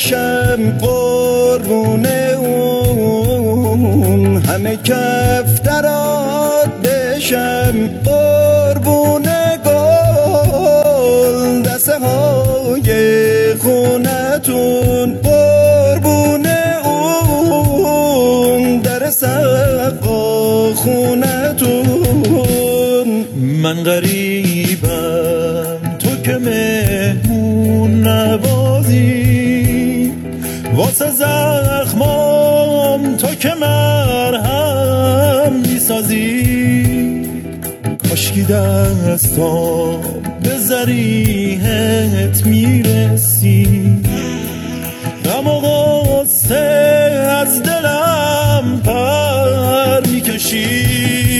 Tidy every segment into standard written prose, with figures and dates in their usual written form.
بشم قربون اون، همه کفترات بشم قربون گل دسته های خونتون، قربون اون در سقا خونتون. من غریبم تو که مهمون نوازی، واسه زخمام تو که مرهم میسازی. کاشکی دستام به ذریحت میرسی، غم و غصه از دلم پر میکشی.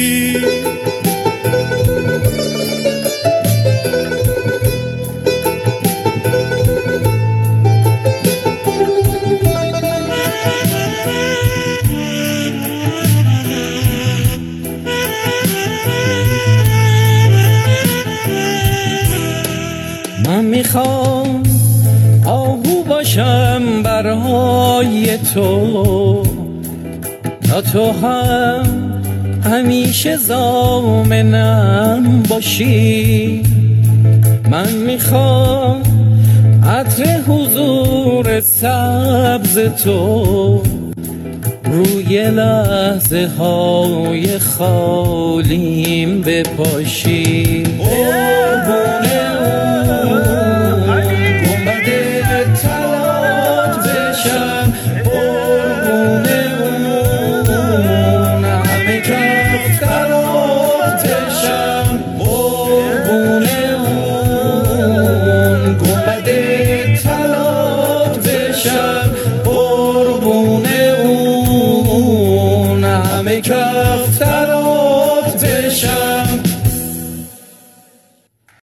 من میخوام آهو باشم برای تو، تا تو هم همیشه ضامنم باشی. من میخوام عطر حضور سبز تو روی لحظه های خالیم بپاشی. قربون